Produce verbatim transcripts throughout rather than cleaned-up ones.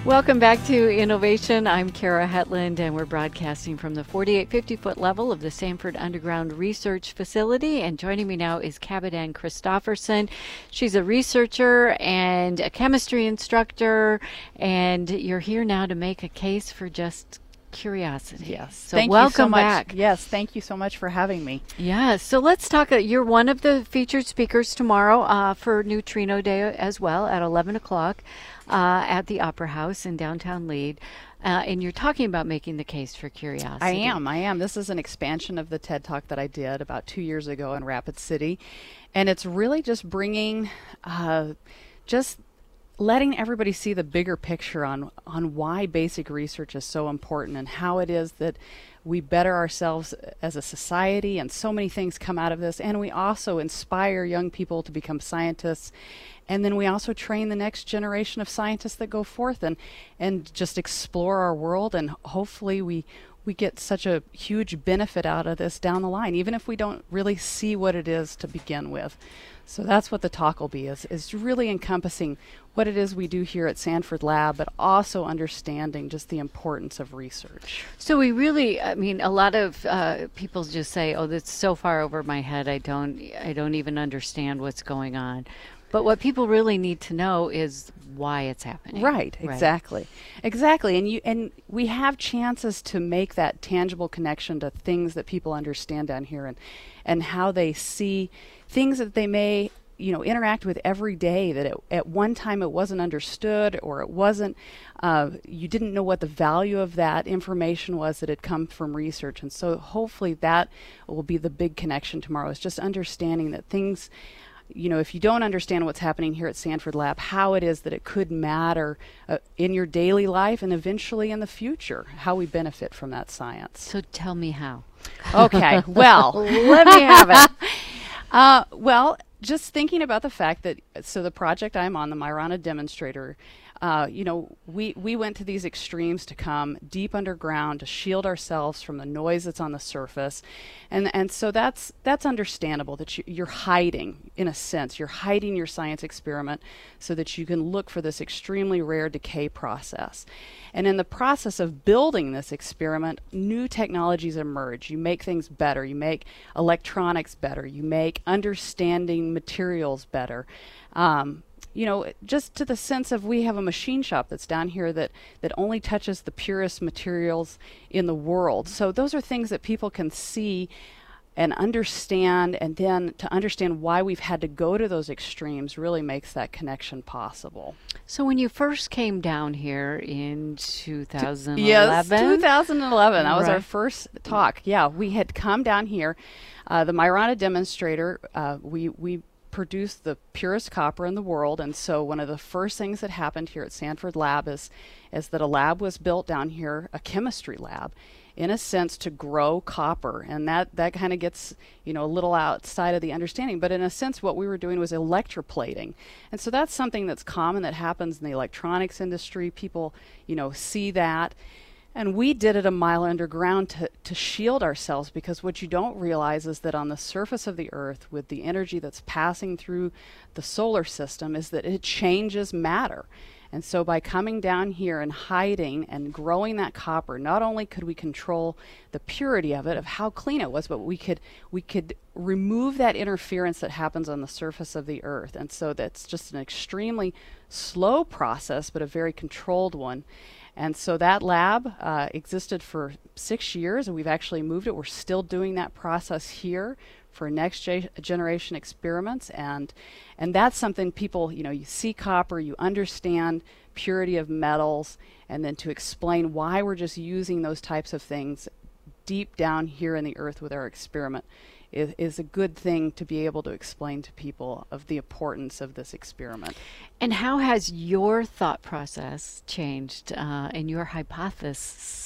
Welcome back to Innovation. I'm Kara Hetland, and we're broadcasting from the forty-eight fifty foot level of the Sanford Underground Research Facility. And joining me now is Cabidan Christofferson. She's a researcher and a chemistry instructor, and you're here now to make a case for just curiosity. Yes. So thank welcome you so much. back. Yes, thank you so much for having me. Yeah, so let's talk. Uh, you're one of the featured speakers tomorrow uh, for Neutrino Day as well at eleven o'clock uh, at the Opera House in downtown Lead. Uh, and you're talking about making the case for curiosity. I am. I am. This is an expansion of the TED Talk that I did about two years ago in Rapid City. And it's really just bringing, uh, just letting everybody see the bigger picture on on why basic research is so important and how it is that we better ourselves as a society, and so many things come out of this. And we also inspire young people to become scientists, and then we also train the next generation of scientists that go forth and and just explore our world, and hopefully we we get such a huge benefit out of this down the line, even if we don't really see what it is to begin with. So that's what the talk will be, is, is really encompassing what it is we do here at Sanford Lab, but also understanding just the importance of research. So we really, I mean, a lot of uh, people just say, oh, that's so far over my head, I don't, I don't even understand what's going on. But what people really need to know is why it's happening. Right, exactly. Right. Exactly. And you and we have chances to make that tangible connection to things that people understand down here, and and how they see things that they may, you know, interact with every day that it, at one time it wasn't understood, or it wasn't, uh, you didn't know what the value of that information was that had come from research. And so hopefully that will be the big connection tomorrow, is just understanding that things, you know, if you don't understand what's happening here at Sanford Lab, how it is that it could matter uh, in your daily life and eventually in the future, how we benefit from that science. So tell me how. Okay, well, let me have it. Uh, well, just thinking about the fact that, so the project I'm on, the Majorana Demonstrator, uh, you know, we, we went to these extremes to come deep underground to shield ourselves from the noise that's on the surface. And, and so that's, that's understandable that you, you're hiding, in a sense, you're hiding your science experiment so that you can look for this extremely rare decay process. And in the process of building this experiment, new technologies emerge. You make things better. You make electronics better. You make understanding materials better. Um, you know, just to the sense of, we have a machine shop that's down here that, that only touches the purest materials in the world. So those are things that people can see and understand, and then to understand why we've had to go to those extremes really makes that connection possible. So when you first came down here in two thousand eleven? Yes, two thousand eleven. That was right. our first talk. Yeah, we had come down here. Uh, the Majorana Demonstrator, uh, we, we produced the purest copper in the world, and so one of the first things that happened here at Sanford Lab is, is that a lab was built down here, a chemistry lab, in a sense, to grow copper. And that, that kind of gets, you know, a little outside of the understanding. But in a sense, what we were doing was electroplating. And so that's something that's common, that happens in the electronics industry. People, you know, see that. And we did it a mile underground to, to shield ourselves, because what you don't realize is that on the surface of the Earth, with the energy that's passing through the solar system, is that it changes matter. And so by coming down here and hiding and growing that copper, not only could we control the purity of it, of how clean it was, but we could we could remove that interference that happens on the surface of the Earth. And so that's just an extremely slow process, but a very controlled one. And so that lab uh, existed for six years, and we've actually moved it. We're still doing that process here for next ge generation experiments, and and that's something people, you know, you see copper, you understand purity of metals, and then to explain why we're just using those types of things deep down here in the Earth with our experiment is, is a good thing to be able to explain to people of the importance of this experiment. And how has your thought process changed uh, and your hypothesis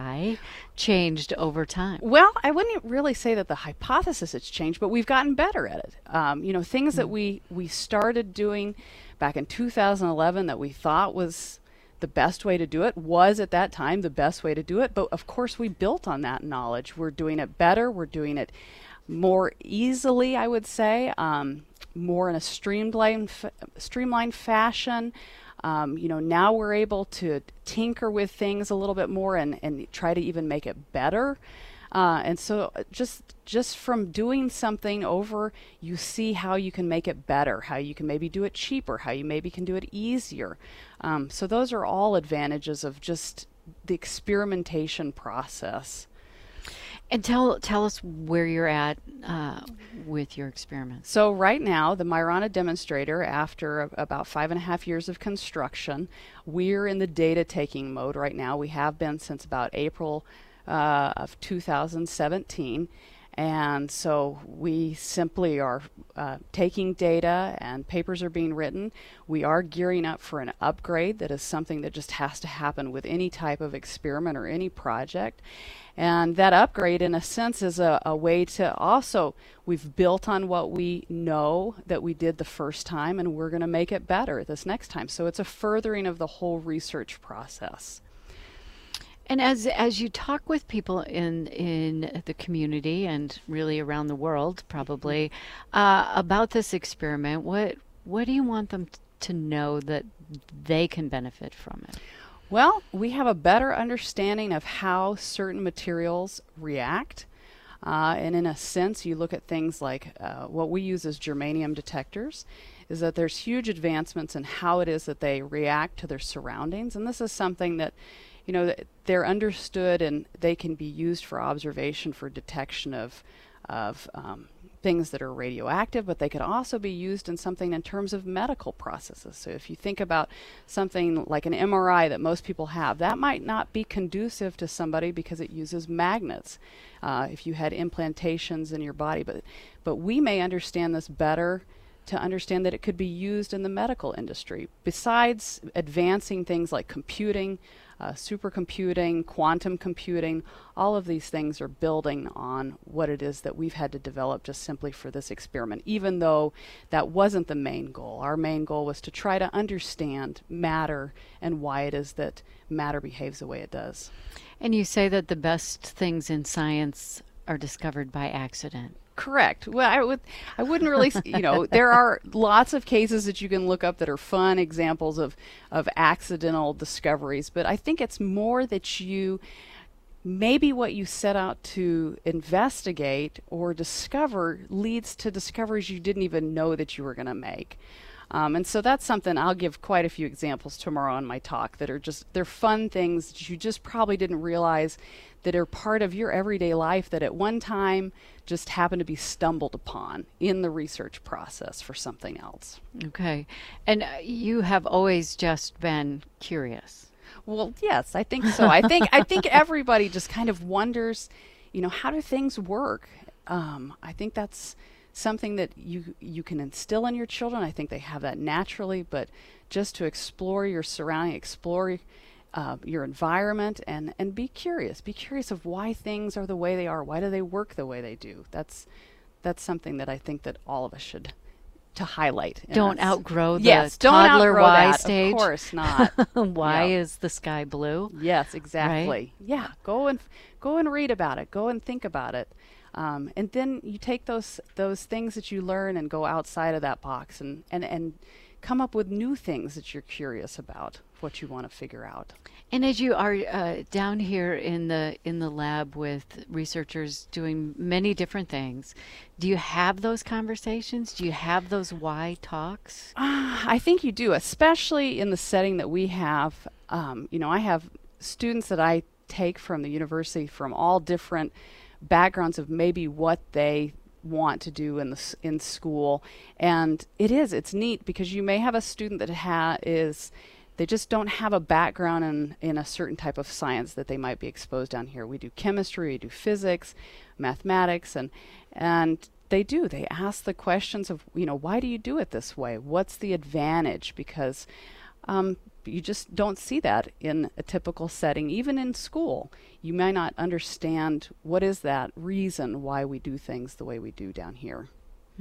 changed over time? Well, I wouldn't really say that the hypothesis has changed, but we've gotten better at it. Um, you know, things mm. that we, we started doing back in two thousand eleven that we thought was the best way to do it was at that time the best way to do it. But of course, we built on that knowledge. We're doing it better. We're doing it more easily, I would say, um, more in a streamlined, f- streamlined fashion. Um, you know, now we're able to tinker with things a little bit more and, and try to even make it better. Uh, and so just just from doing something over, you see how you can make it better, how you can maybe do it cheaper, how you maybe can do it easier. Um, so those are all advantages of just the experimentation process. And tell tell us where you're at uh, with your experiments. So right now, the Myrana demonstrator, after a, about five and a half years of construction, we're in the data taking mode right now. We have been since about April uh, of two thousand seventeen. And so we simply are uh, taking data and papers are being written. We are gearing up for an upgrade. That is something that just has to happen with any type of experiment or any project. And that upgrade, in a sense, is a, a way to also, we've built on what we know that we did the first time, and we're going to make it better this next time. So it's a furthering of the whole research process. And as as you talk with people in in the community and really around the world, probably uh, about this experiment, what what do you want them t- to know that they can benefit from it? Well, we have a better understanding of how certain materials react. Uh, and in a sense, you look at things like uh, what we use as germanium detectors, is that there's huge advancements in how it is that they react to their surroundings. And this is something that, you know, they're understood and they can be used for observation for detection of, of um, things that are radioactive, but they could also be used in something in terms of medical processes. So if you think about something like an M R I that most people have, that might not be conducive to somebody because it uses magnets. Uh, if you had implantations in your body, but but we may understand this better to understand that it could be used in the medical industry. Besides advancing things like computing, uh, supercomputing, quantum computing, all of these things are building on what it is that we've had to develop just simply for this experiment, even though that wasn't the main goal. Our main goal was to try to understand matter and why it is that matter behaves the way it does. And you say that the best things in science are discovered by accident. Correct. Well, I would, I wouldn't really, you know, there are lots of cases that you can look up that are fun examples of, of accidental discoveries, but I think it's more that you, maybe what you set out to investigate or discover leads to discoveries you didn't even know that you were going to make. Um, and so that's something, I'll give quite a few examples tomorrow in my talk that are just, they're fun things that you just probably didn't realize that are part of your everyday life that at one time just happened to be stumbled upon in the research process for something else. Okay. And uh, you have always just been curious. Well, yes, I think so. I think I think everybody just kind of wonders, you know, how do things work? Um, I think that's something that you you can instill in your children. I think they have that naturally, but just to explore your surrounding, explore uh, your environment, and and be curious. Be curious of why things are the way they are. Why do they work the way they do? That's that's something that I think that all of us should to highlight. Don't outgrow the yes, toddler don't outgrow why that. stage. Of course not. Why Yeah. is the sky blue? Yes, exactly. Right? Yeah, go and go and read about it. Go and think about it, um, and then you take those those things that you learn and go outside of that box and and and come up with new things that you're curious about, what you want to figure out. And as you are uh, down here in the in the lab with researchers doing many different things, do you have those conversations? Do you have those why talks? Uh, I think you do, especially in the setting that we have. Um, you know, I have students that I take from the university from all different backgrounds of maybe what they want to do in the s- in school, and it is it's neat because you may have a student that ha- is they just don't have a background in, in a certain type of science that they might be exposed down here. We do chemistry, we do physics, mathematics, and and they do. They ask the questions of, you know, why do you do it this way? What's the advantage? Because um, you just don't see that in a typical setting, even in school. You may not understand what is that reason why we do things the way we do down here. Hmm.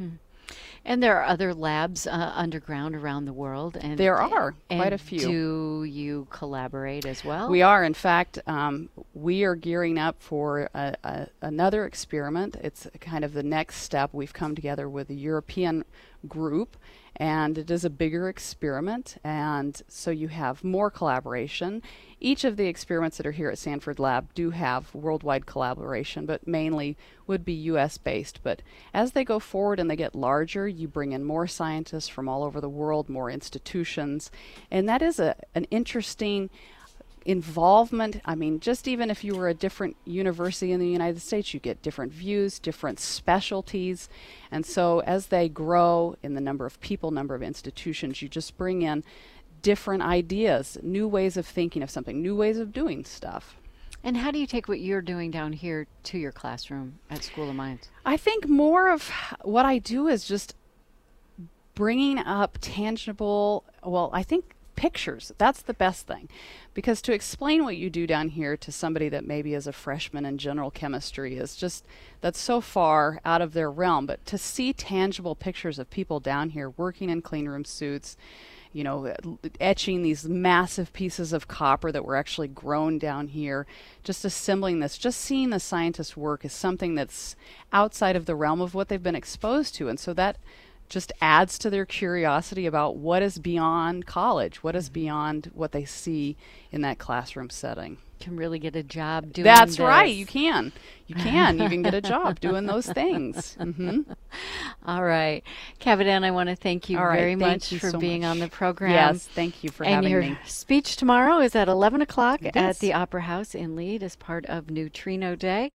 And there are other labs uh, underground around the world. And There are and quite a few. Do you collaborate as well? We are. In fact, um, we are gearing up for a, a, another experiment. It's kind of the next step. We've come together with a European group, and it is a bigger experiment, and so you have more collaboration. Each of the experiments that are here at Sanford Lab do have worldwide collaboration, but mainly would be U S based. But as they go forward and they get larger, you bring in more scientists from all over the world, more institutions, and that is a, an interesting involvement. I mean, just even if you were a different university in the United States, you get different views, different specialties. And so as they grow in the number of people, number of institutions, you just bring in different ideas, new ways of thinking of something, new ways of doing stuff. And how do you take what you're doing down here to your classroom at School of Mines? I think more of what I do is just bringing up tangible, well, I think pictures. That's the best thing. Because to explain what you do down here to somebody that maybe is a freshman in general chemistry is just, that's so far out of their realm. But to see tangible pictures of people down here working in clean room suits, you know, etching these massive pieces of copper that were actually grown down here, just assembling this, just seeing the scientists work is something that's outside of the realm of what they've been exposed to. And so that just adds to their curiosity about what is beyond college, what is beyond what they see in that classroom setting. Can really get a job doing That's this. right. You can. You can. You can get a job doing those things. Mm-hmm. All right. Cavadan, I want to thank you All right, very thank much you for so being much. on the program. Yes, thank you for and having your me. speech tomorrow is at eleven o'clock It at is. the Opera House in Lead as part of Neutrino Day.